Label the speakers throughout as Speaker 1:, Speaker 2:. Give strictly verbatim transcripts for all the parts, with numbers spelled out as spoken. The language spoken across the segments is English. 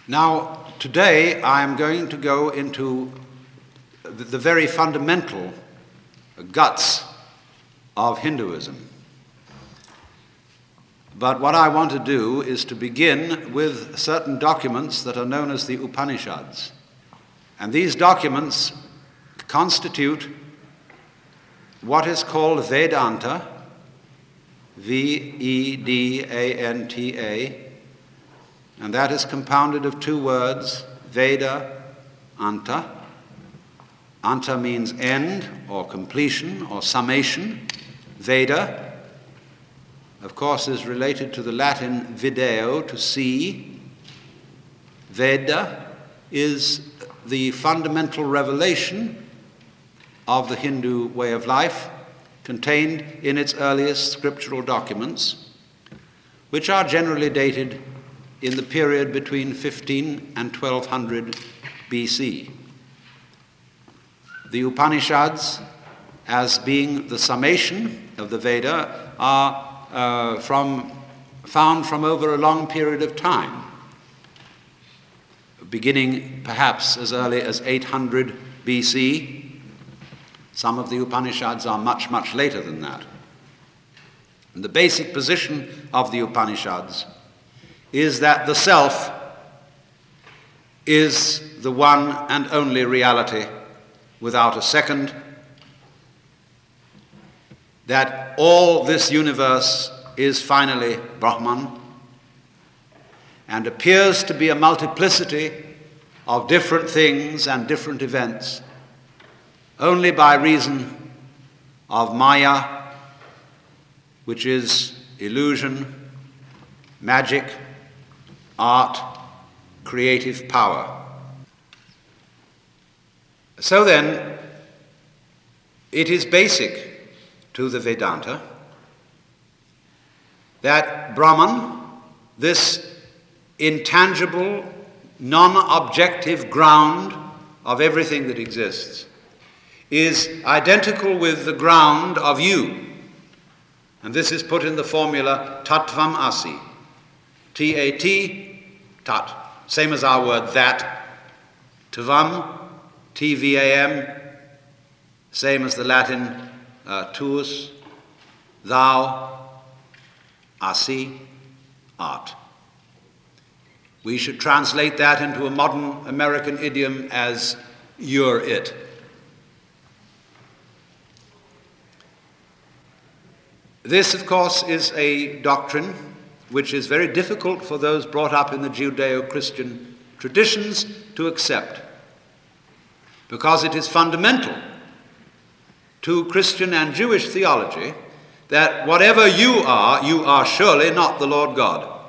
Speaker 1: Now, today I am going to go into the, the very fundamental guts of Hinduism. But what I want to do is to begin with certain documents that are known as the Upanishads. And these documents constitute what is called Vedanta, V E D A N T A, and that is compounded of two words, Veda, Anta. Anta means end or completion or summation. Veda, of course, is related to the Latin video, to see. Veda is the fundamental revelation of the Hindu way of life contained in its earliest scriptural documents, which are generally dated in the period between fifteen and twelve hundred B C. The Upanishads, as being the summation of the Veda, are uh, from, found from over a long period of time, beginning perhaps as early as eight hundred B C. Some of the Upanishads are much, much later than that. And the basic position of the Upanishads is that the self is the one and only reality without a second, that all this universe is finally Brahman and appears to be a multiplicity of different things and different events only by reason of Maya, which is illusion, magic, art, creative power. So then, it is basic to the Vedanta that Brahman, this intangible, non-objective ground of everything that exists, is identical with the ground of you. And this is put in the formula Tattvam Asi. T A T, tat, same as our word that. Tvam, T V A M, same as the Latin uh, tuus, thou, asi, art. We should translate that into a modern American idiom as you're it. This, of course, is a doctrine which is very difficult for those brought up in the Judeo-Christian traditions to accept, because it is fundamental to Christian and Jewish theology that whatever you are, you are surely not the Lord God.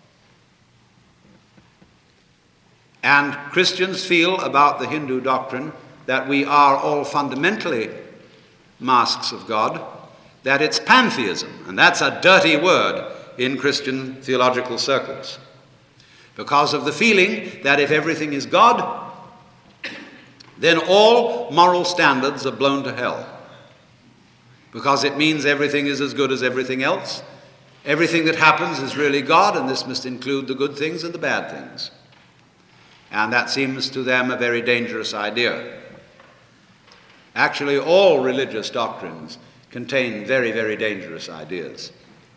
Speaker 1: And Christians feel about the Hindu doctrine that we are all fundamentally masks of God, that it's pantheism, and that's a dirty word in Christian theological circles, because of the feeling that if everything is God, then all moral standards are blown to hell, because it means everything is as good as everything else. Everything that happens is really God, and this must include the good things and the bad things. And that seems to them a very dangerous idea. Actually, all religious doctrines contain very, very dangerous ideas.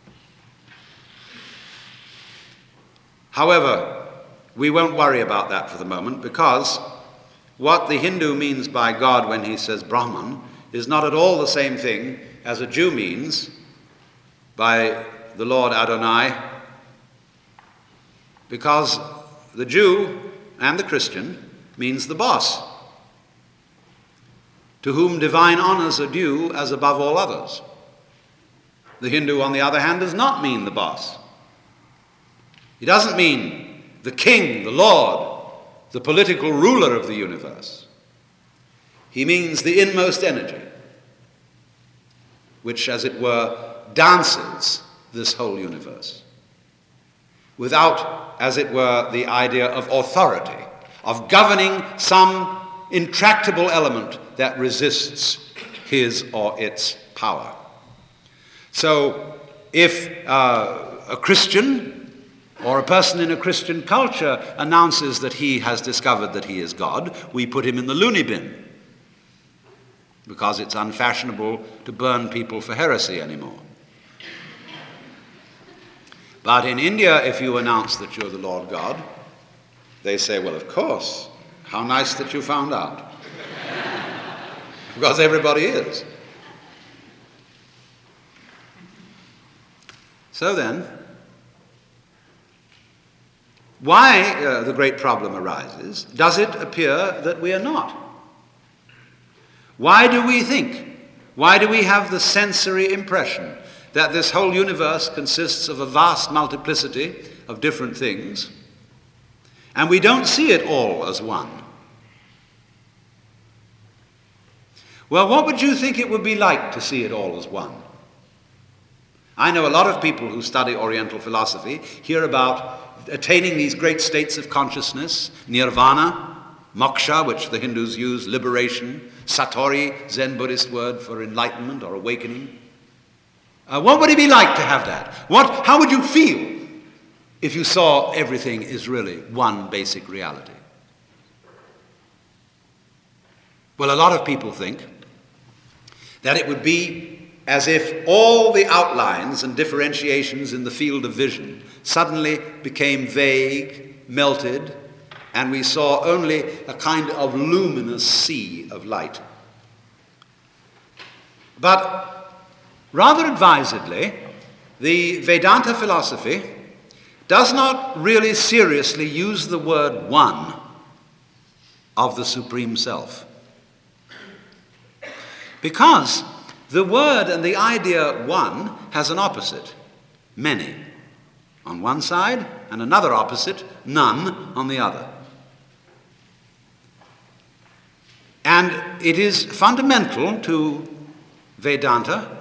Speaker 1: However, we won't worry about that for the moment, because what the Hindu means by God when he says Brahman is not at all the same thing as a Jew means by the Lord Adonai, because the Jew and the Christian means the boss, to whom divine honors are due as above all others. The Hindu, on the other hand, does not mean the boss. He doesn't mean the king, the Lord, the political ruler of the universe. He means the inmost energy, which, as it were, dances this whole universe, without, as it were, the idea of authority, of governing some intractable element that resists his or its power. So if uh, a Christian or a person in a Christian culture announces that he has discovered that he is God, we put him in the loony bin because it's unfashionable to burn people for heresy anymore. But in India, if you announce that you're the Lord God, they say, well, of course, how nice that you found out. Because everybody is. So then, why uh, the great problem arises, does it appear that we are not? Why do we think, why do we have the sensory impression that this whole universe consists of a vast multiplicity of different things, and we don't see it all as one? Well, what would you think it would be like to see it all as one? I know a lot of people who study Oriental philosophy hear about attaining these great states of consciousness, nirvana, moksha, which the Hindus use, liberation, satori, Zen Buddhist word for enlightenment or awakening. Uh, what would it be like to have that? What, how would you feel if you saw everything is really one basic reality? Well, a lot of people think that it would be as if all the outlines and differentiations in the field of vision suddenly became vague, melted, and we saw only a kind of luminous sea of light. But rather advisedly, the Vedanta philosophy does not really seriously use the word one of the Supreme Self. Because the word and the idea one has an opposite, many, on one side, and another opposite, none, on the other. And it is fundamental to Vedanta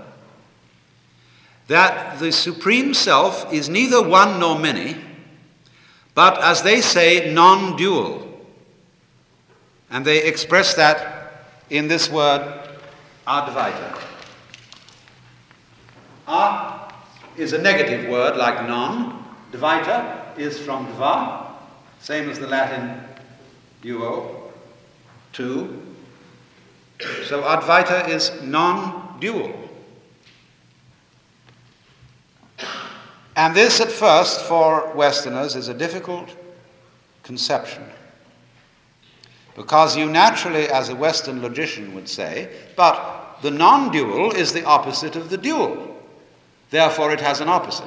Speaker 1: that the Supreme Self is neither one nor many, but, as they say, non-dual. And they express that in this word, Advaita. A is a negative word like non. Dvaita is from dva, same as the Latin duo, two. So Advaita is non-dual. And this at first for Westerners is a difficult conception. Because you naturally, as a Western logician would say, but the non-dual is the opposite of the dual. Therefore, it has an opposite.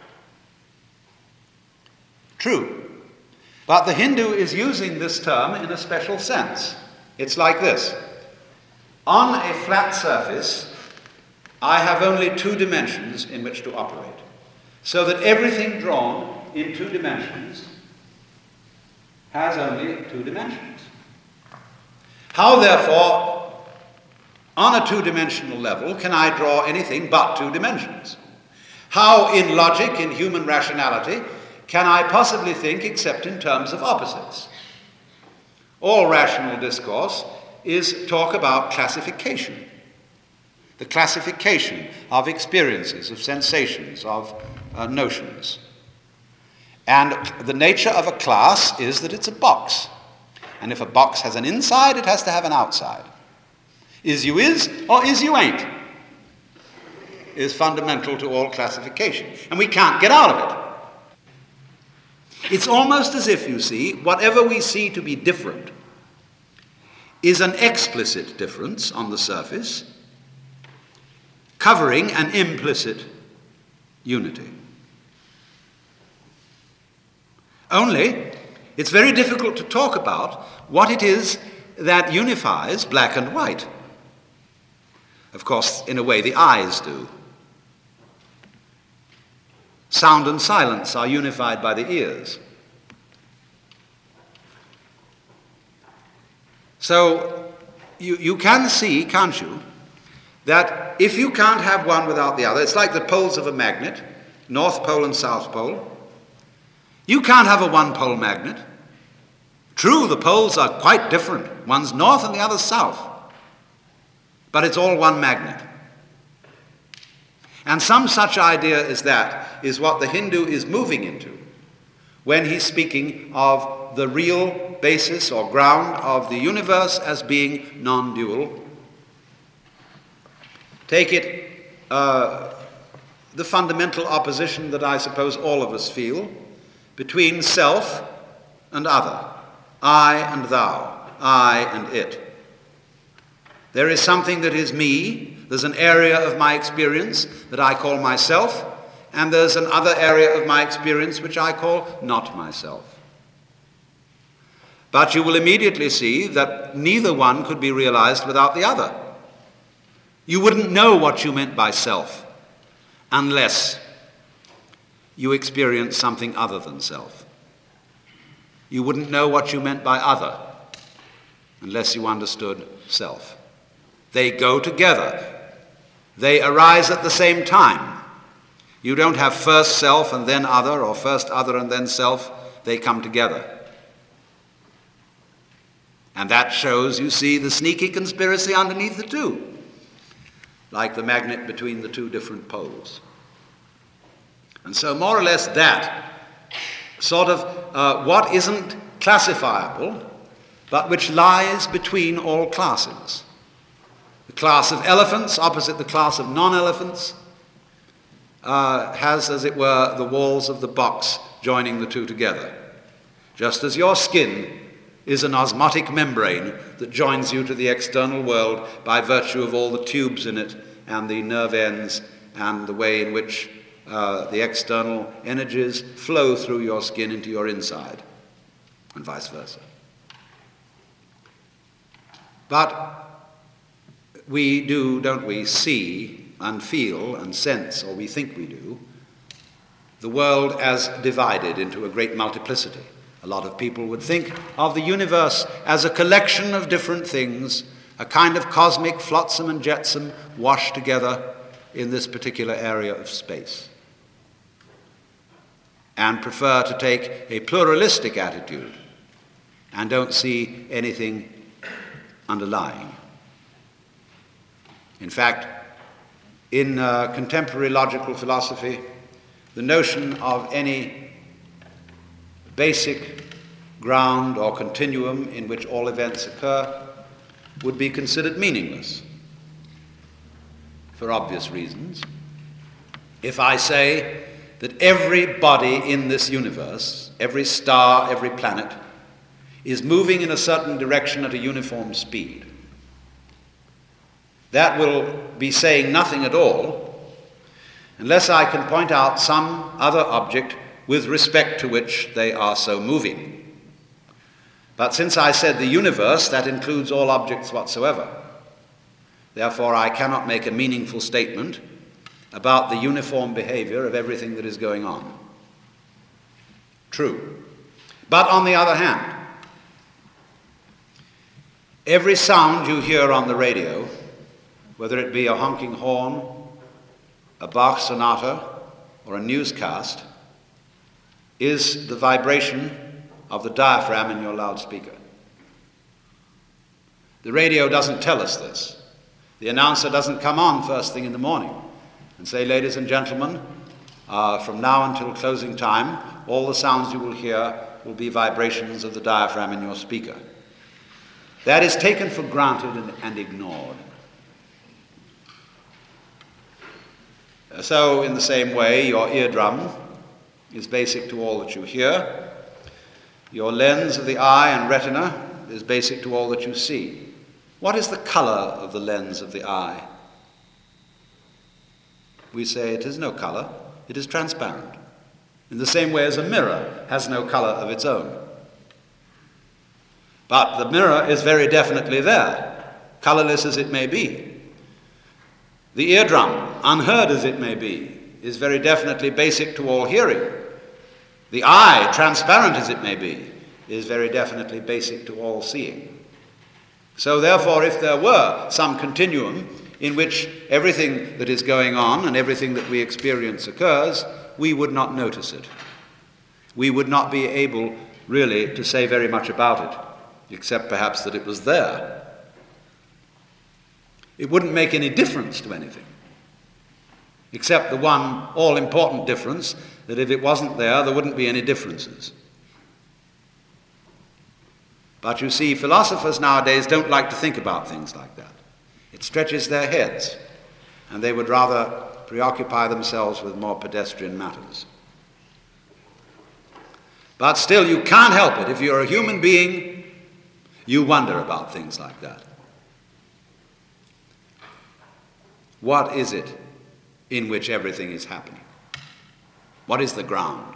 Speaker 1: True. But the Hindu is using this term in a special sense. It's like this. On a flat surface, I have only two dimensions in which to operate. So that everything drawn in two dimensions has only two dimensions. How, therefore, on a two-dimensional level, can I draw anything but two dimensions? How, in logic, in human rationality, can I possibly think except in terms of opposites? All rational discourse is talk about classification. The classification of experiences, of sensations, of uh, notions. And the nature of a class is that it's a box. And if a box has an inside, it has to have an outside. Is you is or is you ain't is fundamental to all classification. And we can't get out of it. It's almost as if, you see, whatever we see to be different is an explicit difference on the surface, covering an implicit unity. Only, it's very difficult to talk about what it is that unifies black and white. Of course, in a way, the eyes do. Sound and silence are unified by the ears. So, you, you can see, can't you, that if you can't have one without the other, it's like the poles of a magnet, North Pole and South Pole. You can't have a one-pole magnet. True, the poles are quite different. One's north and the other's south. But it's all one magnet. And some such idea as that is what the Hindu is moving into. when he's speaking of the real basis or ground of the universe as being non-dual. Take it, uh, the fundamental opposition that I suppose all of us feel between self and other, I and thou, I and it. There is something that is me, there's an area of my experience that I call myself, and there's another area of my experience which I call not myself. But you will immediately see that neither one could be realized without the other. You wouldn't know what you meant by self unless you experienced something other than self. You wouldn't know what you meant by other unless you understood self. They go together. They arise at the same time. You don't have first self and then other, or first other and then self. They come together. And that shows, you see, the sneaky conspiracy underneath the two, like the magnet between the two different poles. And so more or less that sort of uh, what isn't classifiable, but which lies between all classes. The class of elephants opposite the class of non-elephants uh, has, as it were, the walls of the box joining the two together. Just as your skin is an osmotic membrane that joins you to the external world by virtue of all the tubes in it and the nerve ends and the way in which uh, the external energies flow through your skin into your inside, and vice versa. But we do, don't we, see and feel and sense, or we think we do, the world as divided into a great multiplicity. A lot of people would think of the universe as a collection of different things, a kind of cosmic flotsam and jetsam washed together in this particular area of space, and prefer to take a pluralistic attitude and don't see anything underlying. In fact, in uh, contemporary logical philosophy, the notion of any basic ground or continuum in which all events occur would be considered meaningless, for obvious reasons. If I say that every body in this universe, every star, every planet, is moving in a certain direction at a uniform speed, that will be saying nothing at all unless I can point out some other object with respect to which they are so moving. But since I said the universe, that includes all objects whatsoever. Therefore, I cannot make a meaningful statement about the uniform behavior of everything that is going on. True. But on the other hand, every sound you hear on the radio, whether it be a honking horn, a Bach sonata, or a newscast, is the vibration of the diaphragm in your loudspeaker. The radio doesn't tell us this. The announcer doesn't come on first thing in the morning and say, ladies and gentlemen, uh, from now until closing time, all the sounds you will hear will be vibrations of the diaphragm in your speaker. That is taken for granted and, and ignored. So, in the same way, your eardrum is basic to all that you hear. Your lens of the eye and retina is basic to all that you see. What is the color of the lens of the eye? We say it is no color, it is transparent. In the same way as a mirror has no color of its own. But the mirror is very definitely there, colorless as it may be. The eardrum, unheard as it may be, is very definitely basic to all hearing. The eye, transparent as it may be, is very definitely basic to all seeing. So therefore, if there were some continuum in which everything that is going on and everything that we experience occurs, we would not notice it. We would not be able really to say very much about it, except perhaps that it was there. It wouldn't make any difference to anything. except the one all-important difference that if it wasn't there, there wouldn't be any differences. But you see, philosophers nowadays don't like to think about things like that. It stretches their heads, and they would rather preoccupy themselves with more pedestrian matters. But still, you can't help it. If you're a human being, you wonder about things like that. What is it in which everything is happening? What is the ground?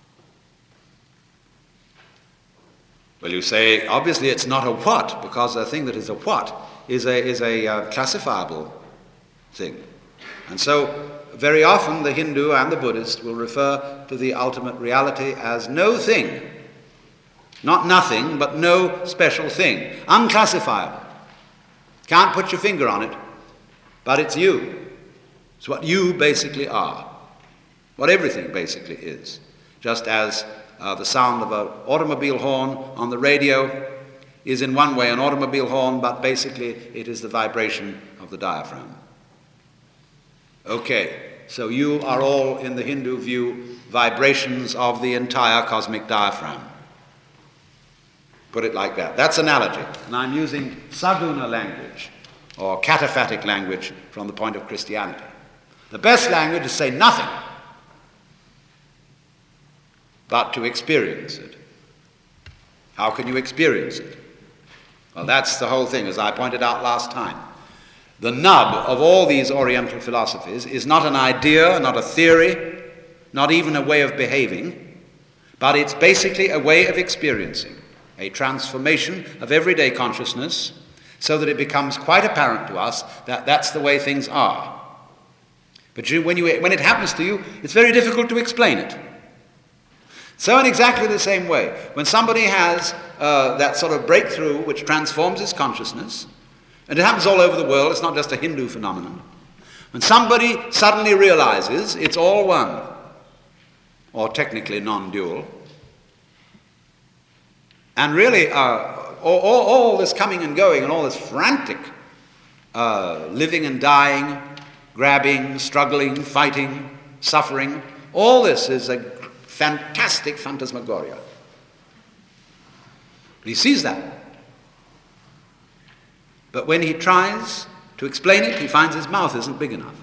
Speaker 1: Well, you say, obviously it's not a what, because a thing that is a what is a, is a uh, classifiable thing. And so, very often the Hindu and the Buddhist will refer to the ultimate reality as no thing. Not nothing, but no special thing. Unclassifiable. Can't put your finger on it, but it's you. It's what you basically are. What everything basically is. Just as uh, the sound of an automobile horn on the radio is in one way an automobile horn, but basically it is the vibration of the diaphragm. Okay, so you are all, in the Hindu view, vibrations of the entire cosmic diaphragm. Put it like that. That's analogy. And I'm using Saguna language, or cataphatic language, from the point of Christianity. The best language is to say nothing, but to experience it. How can you experience it? Well, that's the whole thing, as I pointed out last time. The nub of all these Oriental philosophies is not an idea, not a theory, not even a way of behaving, but it's basically a way of experiencing, a transformation of everyday consciousness so that it becomes quite apparent to us that that's the way things are. But you, when, you, when it happens to you, it's very difficult to explain it. So in exactly the same way, when somebody has uh, that sort of breakthrough which transforms his consciousness, and it happens all over the world, it's not just a Hindu phenomenon, when somebody suddenly realizes it's all one, or technically non-dual, and really uh, all, all, all this coming and going and all this frantic uh, living and dying, grabbing, struggling, fighting, suffering, all this is a fantastic phantasmagoria. He sees that. But when he tries to explain it, he finds his mouth isn't big enough.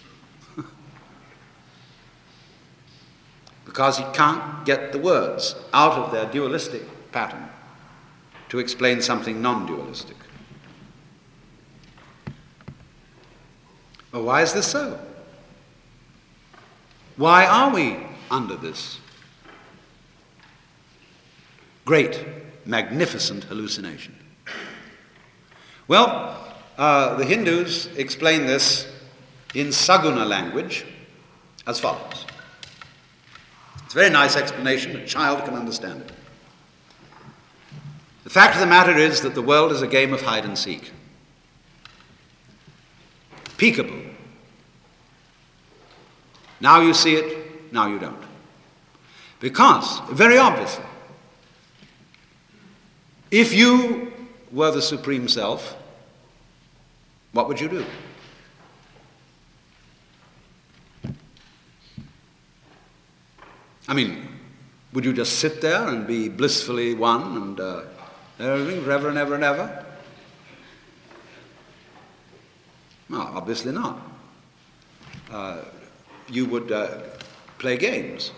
Speaker 1: Because he can't get the words out of their dualistic pattern to explain something non-dualistic. Well, why is this so? Why are we under this great, magnificent hallucination? Well, uh, the Hindus explain this in Saguna language as follows. It's a very nice explanation. A child can understand it. The fact of the matter is that the world is a game of hide and seek. Peekaboo. Now you see it, now you don't. Because, very obviously, if you were the Supreme Self, what would you do? I mean, would you just sit there and be blissfully one and uh, everything forever and ever and ever? No, obviously not. Uh, you would uh, play games.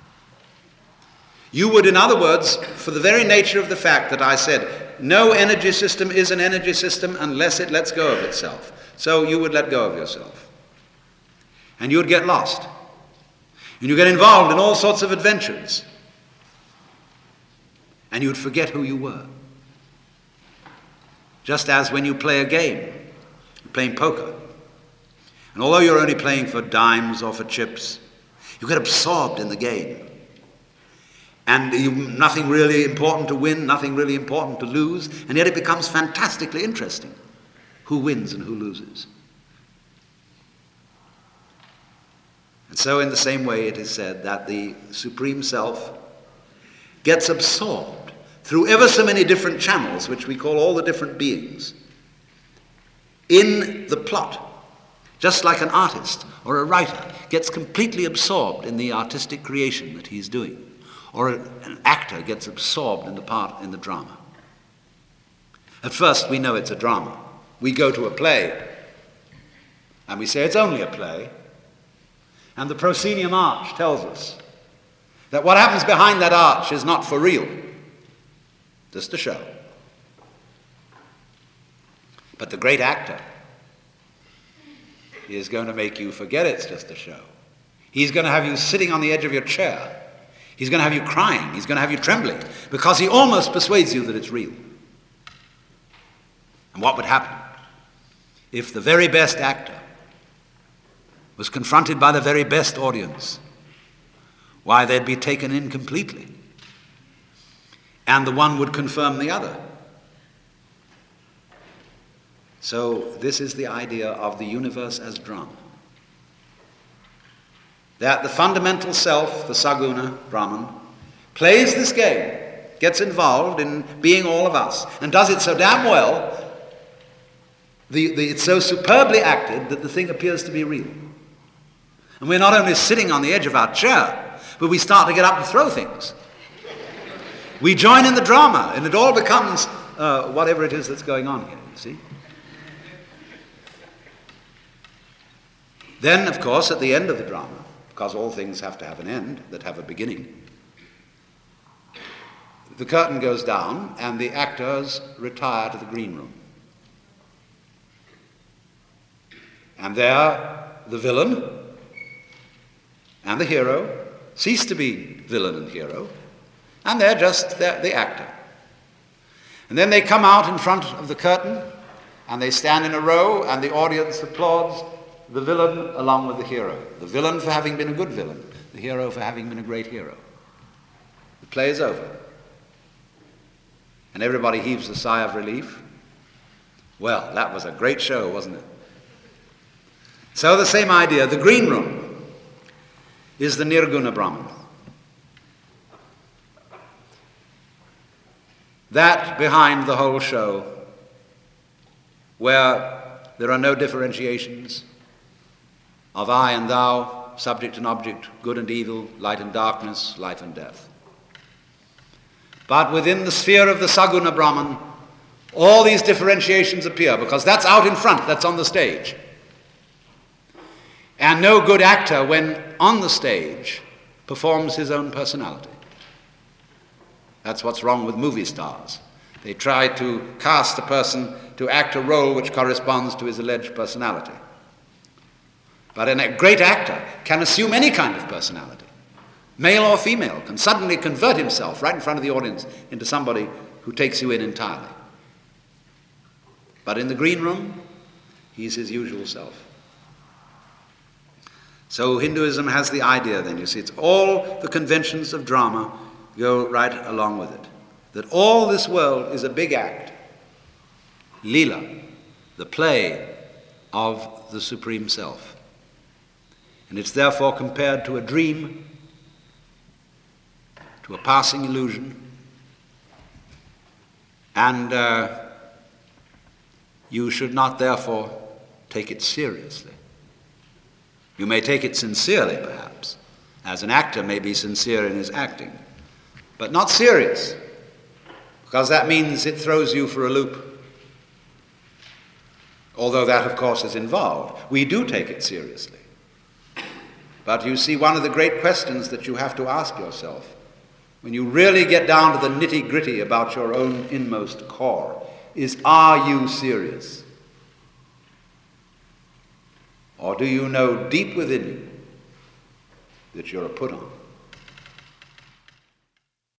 Speaker 1: You would, in other words, for the very nature of the fact that I said, no energy system is an energy system unless it lets go of itself. So you would let go of yourself. And you would get lost. And you get involved in all sorts of adventures. And you would forget who you were. Just as when you play a game, you're playing poker. And although you're only playing for dimes or for chips, you get absorbed in the game. And you, nothing really important to win, nothing really important to lose, and yet it becomes fantastically interesting who wins and who loses. And so in the same way it is said that the Supreme Self gets absorbed through ever so many different channels, which we call all the different beings, in the plot Just like an artist or a writer gets completely absorbed in the artistic creation that he's doing, or an actor gets absorbed in the part in the drama. At first we know it's a drama. We go to a play and we say it's only a play, and the proscenium arch tells us that what happens behind that arch is not for real, just a show. But the great actor is going to make you forget it's just a show. He's going to have you sitting on the edge of your chair. He's going to have you crying. He's going to have you trembling, because he almost persuades you that it's real. And what would happen if the very best actor was confronted by the very best audience? Why, they'd be taken in completely, and the one would confirm the other. So this is the idea of the universe as drama. That the fundamental self, the Saguna, Brahman, plays this game, gets involved in being all of us, and does it so damn well, the, the, it's so superbly acted that the thing appears to be real. And we're not only sitting on the edge of our chair, but we start to get up and throw things. We join in the drama, and it all becomes uh, whatever it is that's going on here, you see. Then, of course, at the end of the drama, because all things have to have an end that have a beginning, the curtain goes down and the actors retire to the green room. And there, the villain and the hero cease to be villain and hero, and they're just they're the actor. And then they come out in front of the curtain, and they stand in a row, and the audience applauds the villain along with the hero. The villain for having been a good villain, the hero for having been a great hero. The play is over. And everybody heaves a sigh of relief. Well, that was a great show, wasn't it? So the same idea, the green room is the Nirguna Brahman. That behind the whole show, where there are no differentiations of I and thou, subject and object, good and evil, light and darkness, life and death. But within the sphere of the Saguna Brahman, all these differentiations appear, because that's out in front, that's on the stage. And no good actor, when on the stage, performs his own personality. That's what's wrong with movie stars. They try to cast a person to act a role which corresponds to his alleged personality. But a great actor can assume any kind of personality, male or female, can suddenly convert himself right in front of the audience into somebody who takes you in entirely. But in the green room, he's his usual self. So Hinduism has the idea then, you see, it's all the conventions of drama go right along with it. That all this world is a big act, Leela, the play of the Supreme Self. And it's therefore compared to a dream, to a passing illusion, and uh, you should not therefore take it seriously. You may take it sincerely, perhaps, as an actor may be sincere in his acting, but not serious, because that means it throws you for a loop. Although that, of course, is involved. We do take it seriously. But you see, one of the great questions that you have to ask yourself, when you really get down to the nitty-gritty about your own inmost core, is, are you serious? Or do you know deep within you that you're a put-on?